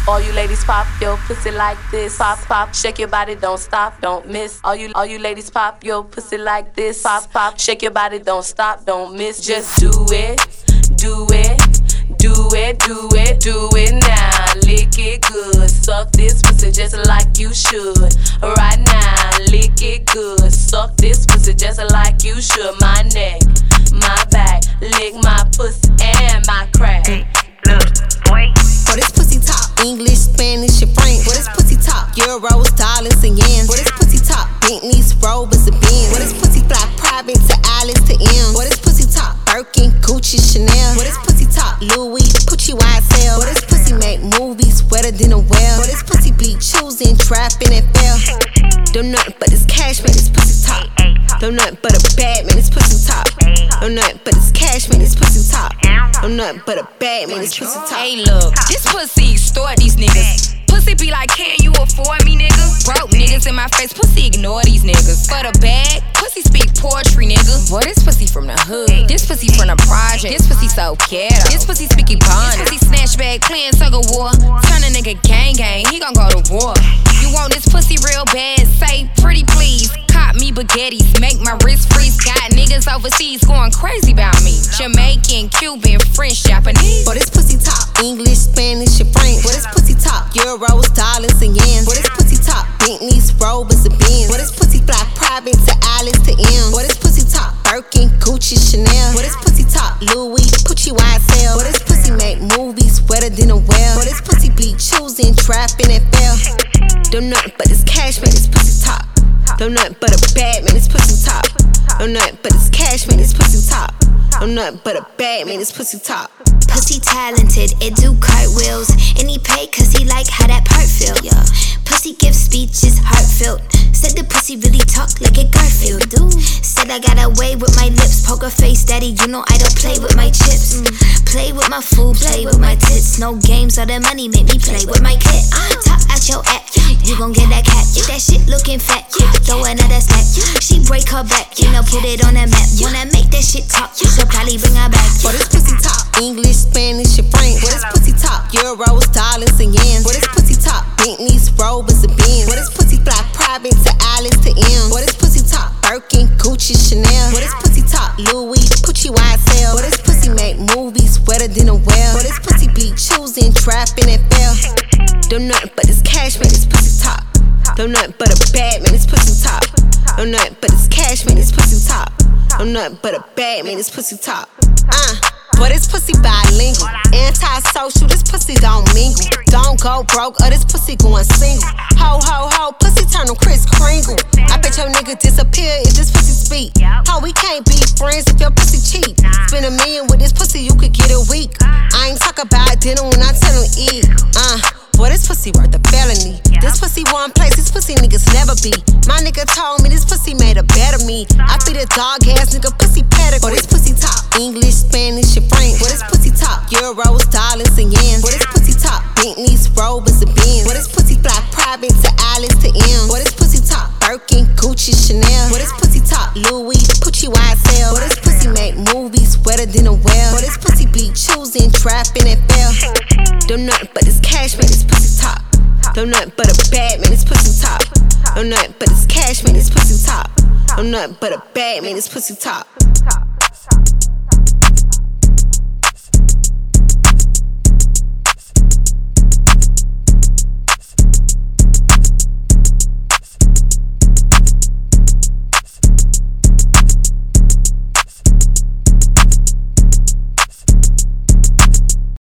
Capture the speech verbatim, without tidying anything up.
All you ladies pop your pussy like this. Pop, pop, shake your body, don't stop, don't miss. All you, all you ladies pop your pussy like this. Pop, pop, shake your body, don't stop, don't miss. Just do it, do it, do it, do it, do it now. Lick it good, suck this pussy just like you should. Right now, lick it good, suck this pussy just like you should. My neck, my back, lick my pussy and my crack. Look, boy. For this pussy talk, English, Spanish, and French. For this pussy talk, Euros, dollars, and yens. For this pussy talk, Bentleys, Rovers, and Benz. For this pussy fly private to Alice to M. For this pussy talk, Birkin, Gucci, Chanel. For this pussy talk, Louis, Pucci, Y S L. For this pussy make movies wetter than a well. For this pussy be choosing, trapping, and fail. Don't nothing but this cash, man, this pussy talk. Don't nothing but a bad man, this pussy talk. Don't nothing but this cash, man, this pussy talk. Don't nothing but a bad man, this pussy talk. Hey, look, this pussy extort these niggas. Pussy be like, can you afford me, nigga? Broke niggas in my face, pussy ignore these niggas. For the bag, pussy speak poetry, nigga. Boy, this pussy from the hood. This pussy from the project. This pussy so ghetto. This pussy speak Ebonics. This pussy snatch bag, playing tug of war. Turn a nigga gang gang, he gon' go to war. You want this pussy real bad? Say pretty please. Cop me baguettes, make my wrist freeze. Got niggas overseas going crazy about me. Jamaican, Cuban, French, Japanese. For this pussy talk, English, Spanish, and French. For this pussy talk, Euros, dollars, and yens. For this pussy talk, Bentleys, Rovers, and Benz. For this pussy fly private to Alice to M. For this pussy talk, Birkin, Gucci, Chanel. For this pussy talk, Louis, Pucci, Y S L. For this pussy make movies wetter than a well. For this pussy be choosing, trapping, and fail. Don't nothing but this cash, man, this pussy talk. Don't nothing but a bad man, this pussy talk. Don't nothing but this cash, man, this pussy talk. Don't nothing but a bad man, this pussy talk. Pussy talented, it do cartwheels. And he pay cause he like how that part feel, yeah. Pussy give speeches, heartfelt. Said the pussy really talk like a Garfield. Said I got away with my lips. Poker face, daddy, you know I don't play with my chips. Play with my food, play with my tits. No games or the money make me play with my kid. Talk out your act, you gon' get that cat. Get that shit looking fat, throw another stack. She break her back, you know, put it on the map. Wanna make that shit talk, you should probably bring her back. For this pussy talk, English, Spanish, and French. For this pussy talk, Euros, dollars, and yens. For this pussy talk, Bentleys, Rovers, and Benz. For this pussy fly private to Alice to M. For this pussy talk, Birkin, Gucci, Chanel. For this pussy talk, Louis, Pucci, Y S L. For this pussy make movies wetter than a well. For this pussy be choosing, trapping, and fail. Don't nothing but this cash, man, this pussy talk. Don't nothing but a bad man, this pussy talk. Don't nothing but this cash, man, this pussy talk. Don't nothing but a bad man, this pussy talk. Uh. But this pussy bilingual, anti-social, this pussy don't mingle. Don't go broke or this pussy going single. Ho, ho, ho, pussy turn on Kris Kringle. I bet your nigga disappear if this pussy speak. Ho, we can't be friends if your pussy cheap. Spend a million with this pussy, you could get a week. I ain't talk about dinner when I tell him eat. Uh, boy, this pussy worth a felony. This pussy one place, this pussy niggas never be. My nigga told me this pussy made a better me. I be the dog ass nigga pussy pedigree. For this pussy talk, English, Spanish, and French. For this pussy talk, Euros, dollars, and yens. For this pussy talk, Bentleys, Rovers, and Benz. For this pussy fly private to Alice to M. For this pussy talk, Birkin, Gucci, Chanel. For this pussy talk, Louis, Pucci, Y S L. For this pussy make movies wetter than a well. For this pussy be choosing, trapping, and fail. Don't nothing but this cash, man, this pussy talk. Don't nothing but a bad man, this pussy talk. Don't nothing but this cash, man, this pussy talk. Don't nothing but a bad man, this pussy talk.